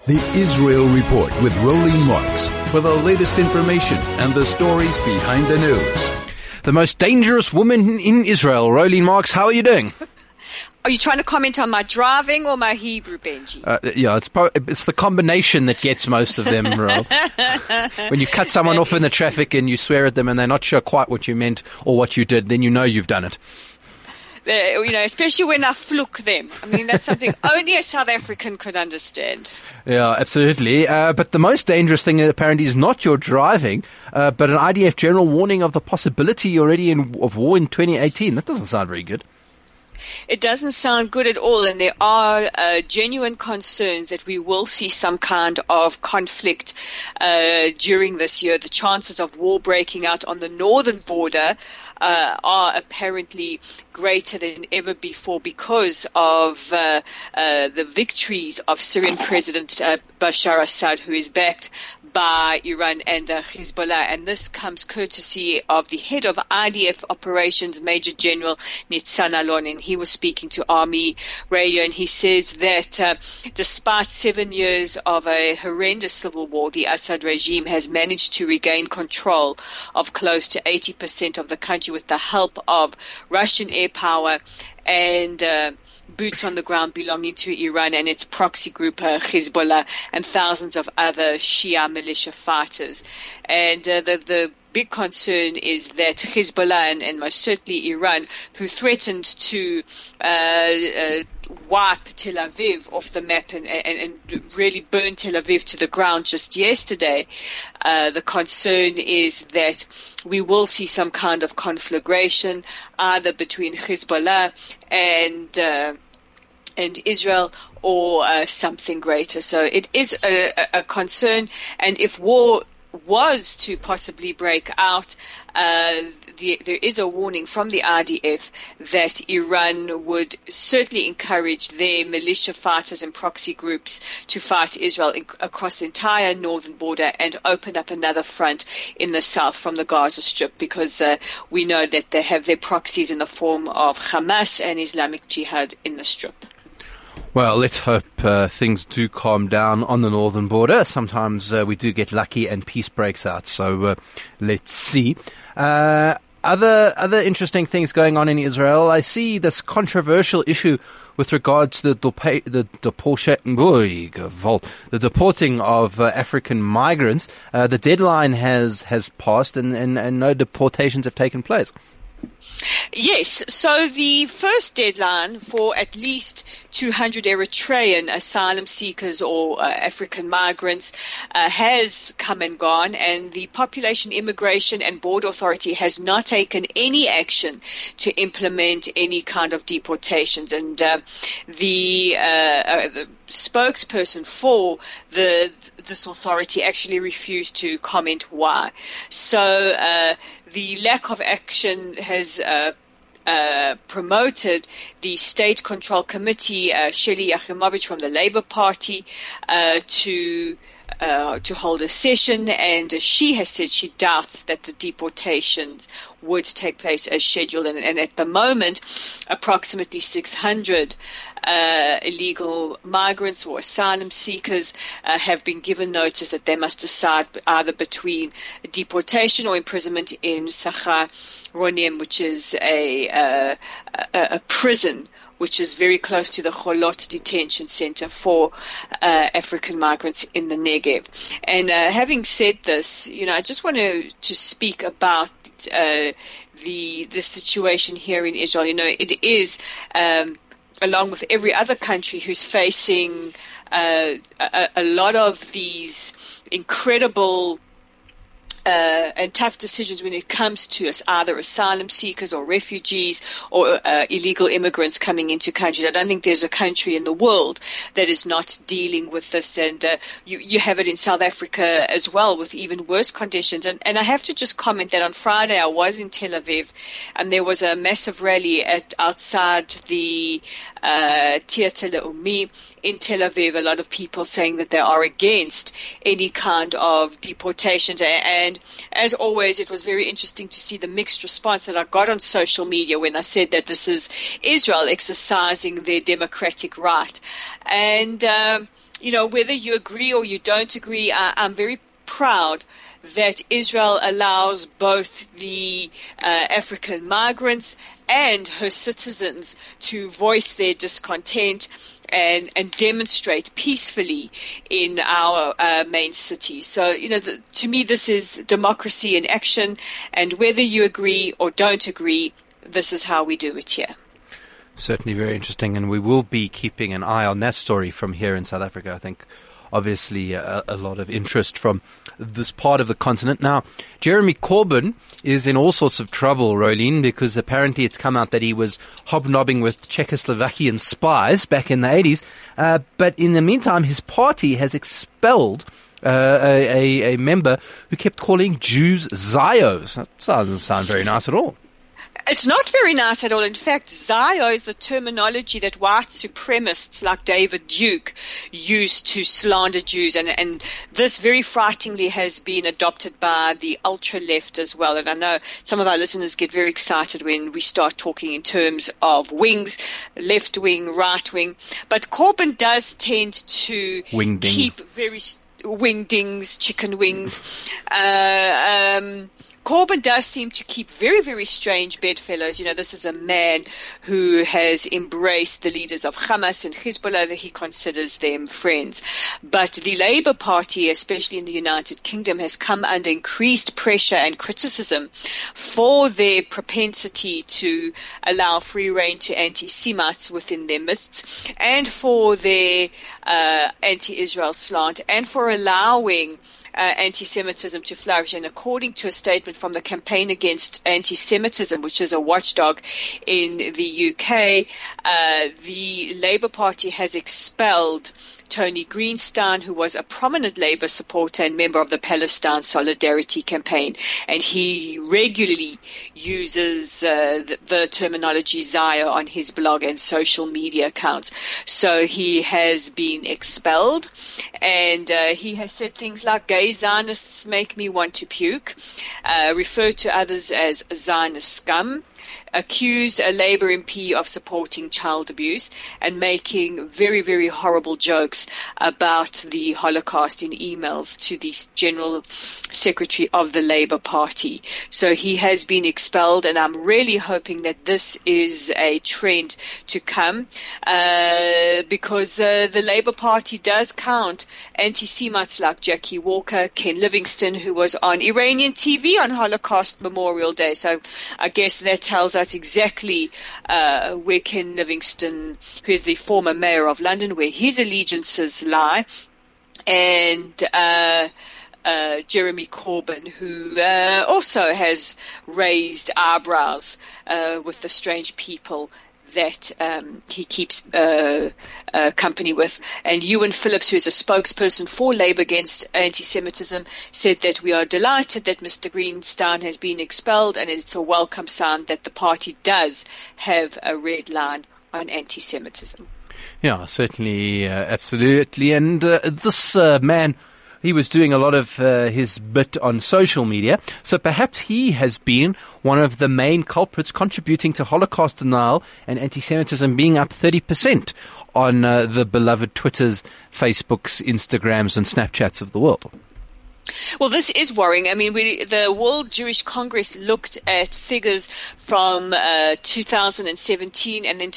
The Israel Report with Rolene Marks for the latest information and the stories behind the news. The most dangerous woman in Israel, Rolene Marks. How are you doing? Are you trying to comment on my driving or my Hebrew, Benji? Yeah, it's the combination that gets most of them, Ro. When you cut someone off in the traffic and you swear at them and they're not sure quite what you meant or what you did, then you know you've done it. Especially when I fluke them. I mean, that's something only a South African could understand. Yeah, absolutely. But the most dangerous thing apparently is not your driving, but an IDF general warning of the possibility already of war in 2018. That doesn't sound very good. It doesn't sound good at all, and there are genuine concerns that we will see some kind of conflict during this year. The chances of war breaking out on the northern border are apparently greater than ever before because of the victories of Syrian President Bashar Assad, who is backed by Iran and Hezbollah. And this comes courtesy of the head of IDF operations, Major General Nitzan Alon, and he was speaking to Army Radio, and he says that despite 7 years of a horrendous civil war, the Assad regime has managed to regain control of close to 80% of the country with the help of Russian air power and boots on the ground belonging to Iran and its proxy group Hezbollah and thousands of other Shia militia fighters. And the big concern is that Hezbollah and most certainly Iran, who threatened to wipe Tel Aviv off the map and really burn Tel Aviv to the ground just yesterday, the concern is that we will see some kind of conflagration either between Hezbollah and Israel or something greater. So it is a concern, and if war was to possibly break out, there is a warning from the IDF that Iran would certainly encourage their militia fighters and proxy groups to fight Israel across the entire northern border and open up another front in the south from the Gaza Strip, because we know that they have their proxies in the form of Hamas and Islamic Jihad in the Strip. Well, let's hope things do calm down on the northern border. Sometimes we do get lucky and peace breaks out. So let's see. Other interesting things going on in Israel. I see this controversial issue with regards to the deporting of African migrants. The deadline has passed and no deportations have taken place. Yes, so the first deadline for at least 200 Eritrean asylum seekers or African migrants has come and gone, and the Population, Immigration and Border Authority has not taken any action to implement any kind of deportations. And the spokesperson for this authority actually refused to comment why. So the lack of action has promoted the State Control Committee, Shelley Yachimovich from the Labour Party, to hold a session, and she has said she doubts that the deportations would take place as scheduled. And at the moment, approximately 600 illegal migrants or asylum seekers have been given notice that they must decide either between deportation or imprisonment in Sachar Ronim, which is a prison which is very close to the Cholot detention center for African migrants in the Negev. And having said this, I just want to speak about the situation here in Israel. It is along with every other country who's facing a lot of these incredible and tough decisions when it comes to us, either asylum seekers or refugees or illegal immigrants coming into countries. I don't think there's a country in the world that is not dealing with this, and you have it in South Africa as well with even worse conditions. And I have to just comment that on Friday I was in Tel Aviv, and there was a massive rally outside the Theatre Leumi in Tel Aviv. A lot of people saying that they are against any kind of deportations, and as always, it was very interesting to see the mixed response that I got on social media when I said that this is Israel exercising their democratic right. And whether you agree or you don't agree, I'm very proud that Israel allows both the African migrants and her citizens to voice their discontent and demonstrate peacefully in our main city. So, to me, this is democracy in action, and whether you agree or don't agree, this is how we do it here. Certainly very interesting, and we will be keeping an eye on that story from here in South Africa. I think obviously a lot of interest from this part of the continent. Now, Jeremy Corbyn is in all sorts of trouble, Rolene, because apparently it's come out that he was hobnobbing with Czechoslovakian spies back in the 80s. But in the meantime, his party has expelled a member who kept calling Jews Zios. That doesn't sound very nice at all. It's not very nice at all. In fact, Zio is the terminology that white supremacists like David Duke used to slander Jews. And this very frighteningly has been adopted by the ultra-left as well. And I know some of our listeners get very excited when we start talking in terms of wings, left wing, right wing. But Corbyn does tend to keep very wingdings, chicken wings. Corbyn does seem to keep very, very strange bedfellows. This is a man who has embraced the leaders of Hamas and Hezbollah, that he considers them friends. But the Labour Party, especially in the United Kingdom, has come under increased pressure and criticism for their propensity to allow free rein to anti-Semites within their midst, and for their anti-Israel slant, and for allowing anti-Semitism to flourish. And according to a statement from the Campaign Against Anti-Semitism, which is a watchdog in the UK, the Labour Party has expelled Tony Greenstein, who was a prominent Labour supporter and member of the Palestine Solidarity Campaign. And he regularly uses the terminology Zio on his blog and social media accounts. So he has been expelled, and he has said things like, "Gay Zionists make me want to puke," referred to others as Zionist scum, accused a Labour MP of supporting child abuse, and making very, very horrible jokes about the Holocaust in emails to the General Secretary of the Labour Party. So he has been expelled, and I'm really hoping that this is a trend to come, because the Labour Party does count anti-Semites like Jackie Walker, Ken Livingstone, who was on Iranian TV on Holocaust Memorial Day. So I guess that tells us exactly where Ken Livingstone, who is the former mayor of London, where his allegiances lie, and Jeremy Corbyn, who also has raised eyebrows with the strange people that he keeps company with. And Ewan Phillips, who is a spokesperson for Labour Against Anti-Semitism, said that we are delighted that Mr. Greenstein has been expelled, and it's a welcome sign that the party does have a red line on anti-Semitism. Yeah, certainly, absolutely. And this man, he was doing a lot of his bit on social media, so perhaps he has been one of the main culprits contributing to Holocaust denial and anti-Semitism being up 30% on the beloved Twitters, Facebooks, Instagrams and Snapchats of the world. Well, this is worrying. I mean, the World Jewish Congress looked at figures from 2017 and then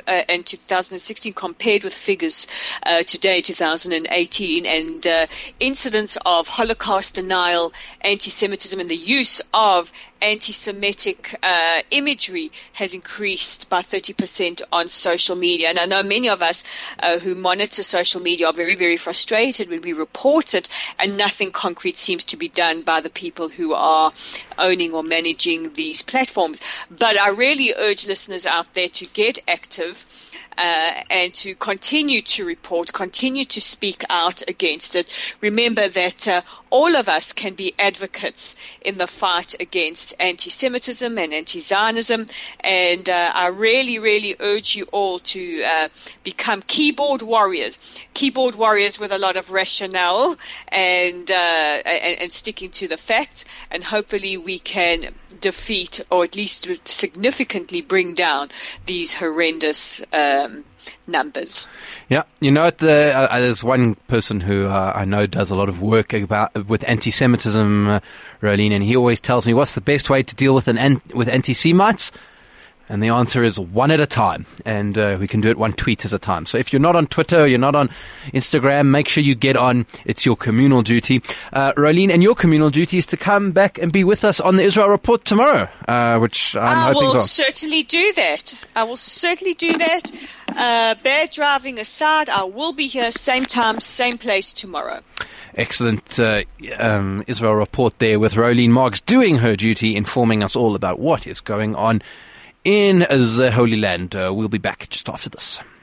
2016 compared with figures today, 2018, and incidents of Holocaust denial, anti-Semitism, and the use of anti-Semitic imagery has increased by 30% on social media. And I know many of us who monitor social media are very, very frustrated when we report it and nothing concrete seems to be done by the people who are owning or managing these platforms. But I really urge listeners out there to get active and to continue to report, continue to speak out against it. Remember that all of us can be advocates in the fight against anti-Semitism and anti-Zionism, and I really, really urge you all to become keyboard warriors with a lot of rationale and sticking to the facts, and hopefully we can defeat or at least significantly bring down these horrendous numbers. Yeah, there's one person who I know does a lot of work with anti-Semitism, Rolene, and he always tells me, what's the best way to deal with anti-Semites? And the answer is one at a time, and we can do it one tweet at a time. So if you're not on Twitter, you're not on Instagram, make sure you get on. It's your communal duty. Rolene, and your communal duty is to come back and be with us on the Israel Report tomorrow, which I'm hoping for. I will certainly do that. Bad driving aside, I will be here same time, same place tomorrow. Excellent Israel Report there with Rolene Marks doing her duty, informing us all about what is going on in the Holy Land. We'll be back just after this.